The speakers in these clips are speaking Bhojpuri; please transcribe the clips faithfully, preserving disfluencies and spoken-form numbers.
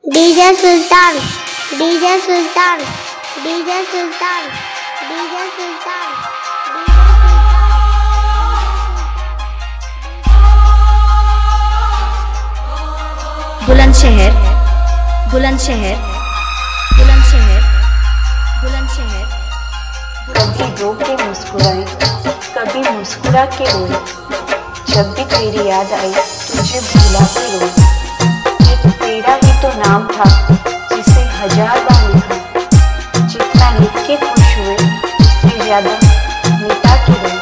DJ Sultan DJ Sultan DJ Sultan DJ Sultan Bulandshahr Bulandshahr Bulandshahr Bulandshahr कभी रो के मुस्कुराए, कभी मुस्कुरा के रोए। जब भी तेरी याद आई तुझे भुला के रोए। एक तेरा ही तो नाम था जिसे हजार बार लिखा। जितना लिख के खुश हुए उससे ज्यादा मिटा के रोए।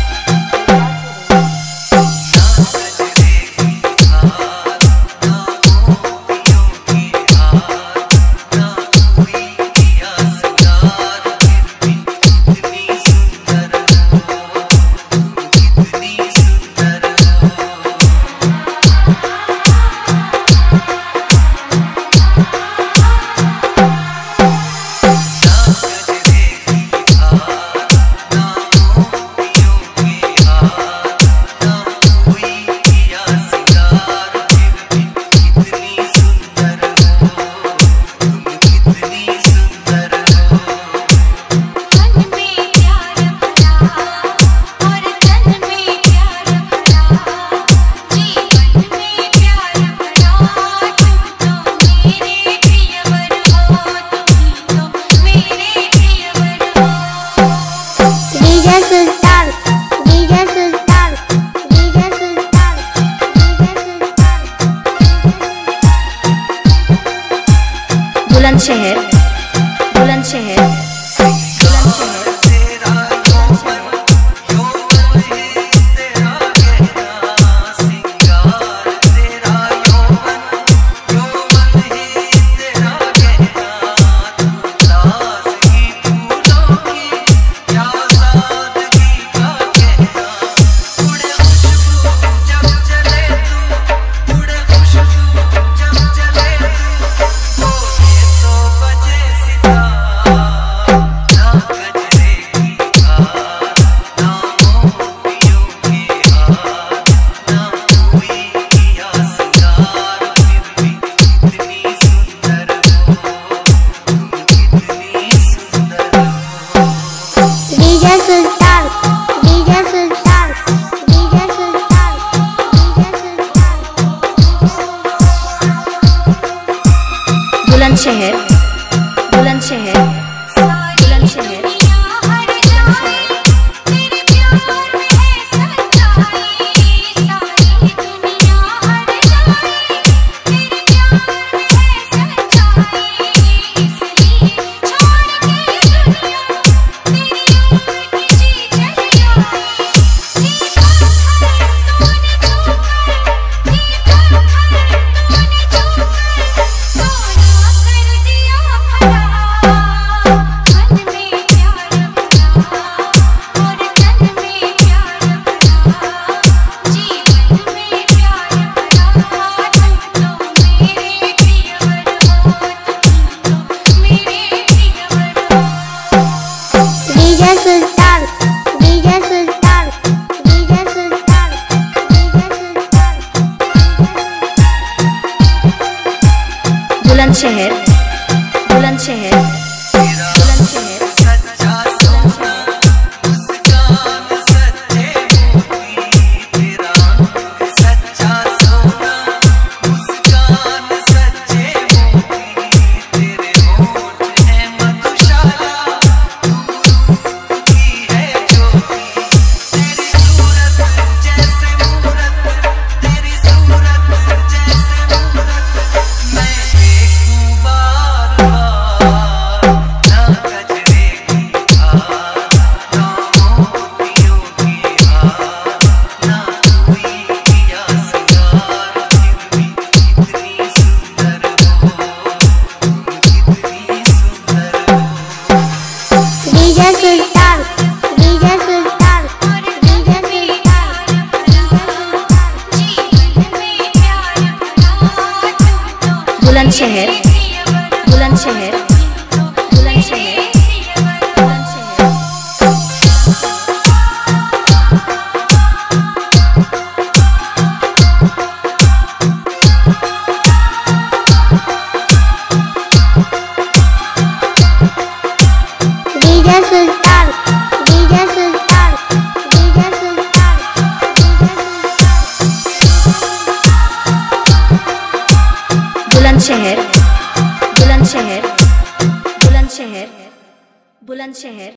Bulandshahr Bulandshahr Bulandshahr Bulandshahr Bulandshahr Bulandshahr Bulandshahr Bulandshahr Bulandshahr Bulandshahr Bulandshahr DJ Sultan DJ Sultan DJ Sultan Bulandshahr Bulandshahr Bulandshahr Bulandshahr